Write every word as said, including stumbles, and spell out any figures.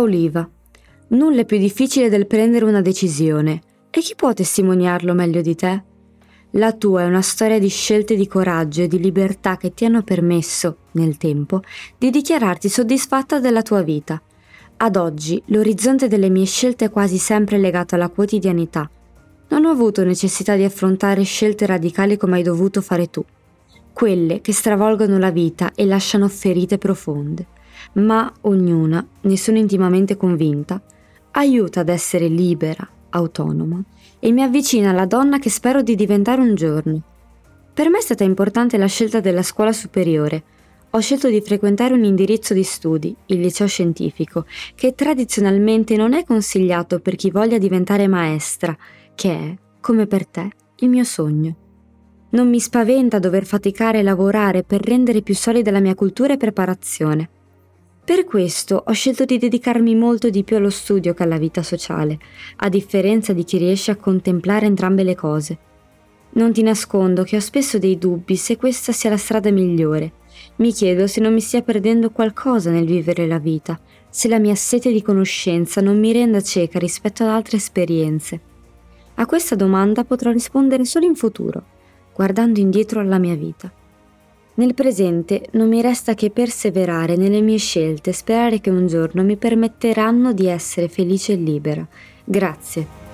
Oliva. Nulla è più difficile del prendere una decisione. E chi può testimoniarlo meglio di te? La tua è una storia di scelte di coraggio e di libertà che ti hanno permesso, nel tempo, di dichiararti soddisfatta della tua vita. Ad oggi, l'orizzonte delle mie scelte è quasi sempre legato alla quotidianità. Non ho avuto necessità di affrontare scelte radicali come hai dovuto fare tu, quelle che stravolgono la vita e lasciano ferite profonde. Ma ognuna, ne sono intimamente convinta, aiuta ad essere libera, autonoma e mi avvicina alla donna che spero di diventare un giorno. Per me è stata importante la scelta della scuola superiore. Ho scelto di frequentare un indirizzo di studi, il liceo scientifico, che tradizionalmente non è consigliato per chi voglia diventare maestra, che è, come per te, il mio sogno. Non mi spaventa dover faticare e lavorare per rendere più solida la mia cultura e preparazione. Per questo ho scelto di dedicarmi molto di più allo studio che alla vita sociale, a differenza di chi riesce a contemplare entrambe le cose. Non ti nascondo che ho spesso dei dubbi se questa sia la strada migliore. Mi chiedo se non mi stia perdendo qualcosa nel vivere la vita, se la mia sete di conoscenza non mi renda cieca rispetto ad altre esperienze. A questa domanda potrò rispondere solo in futuro, guardando indietro alla mia vita. Nel presente non mi resta che perseverare nelle mie scelte e sperare che un giorno mi permetteranno di essere felice e libera. Grazie.